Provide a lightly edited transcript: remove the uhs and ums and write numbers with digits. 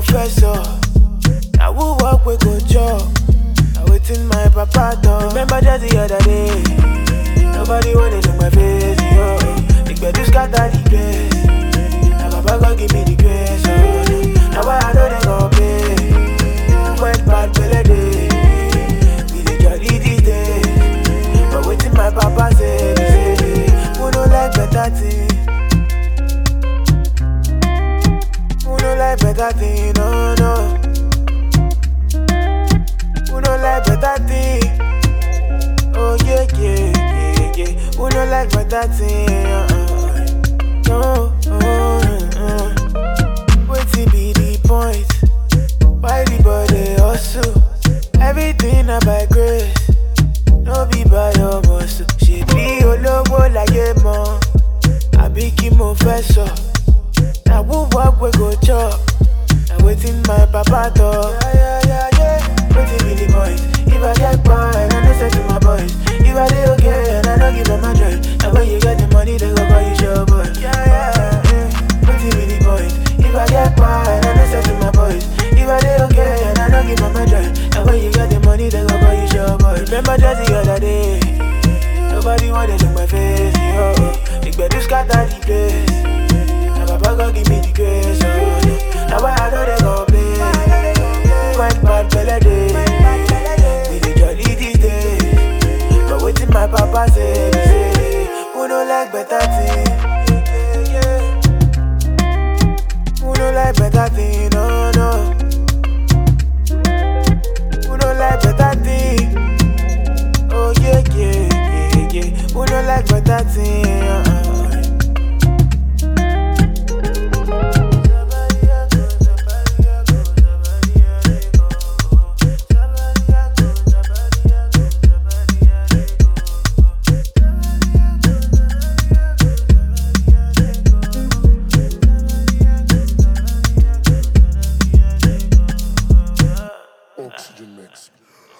professor. I will walk with good job. I waiting my papa door. Remember just the other day, nobody wanted in my face, yo. Big bed you scatter the place. Now papa God give me the grace, oh. Now I know they gon' pay. Went bad belly day. We dey jolly these days. But waiting my papa say, who no like better thing? Who no like better thing? No, no. Who no like better thing? Oh yeah, yeah, yeah, yeah. Who no like better thing? No, waiting be the point. Why the body hustle? Everything na by grace. No be by your muscle. She be olowo like mo. I be Kimo Professor. Now who walk we go chop. Now waiting my papa door. Waiting be the point. If I get by, I don't say to my boys. If I do okay, and I don't give them my joy. And when you get the money, they go call you show boy. Waiting be the point. If I get by, I don't say to my boys. If I do okay, and I don't give them my joy. And when you get the money, they go call you show boy. Remember just the other day, nobody wanted in my face, yo. Big bed you scatter the place. Now papa God give me the grace, oh. Now I know they gon' play. Quite bad belly day. We dey jolly these days. But waiting my papa say, who no like better thing? Who no like better thing? No, no. Who no like better thing? Oh yeah, yeah, yeah, yeah. Who no like better thing?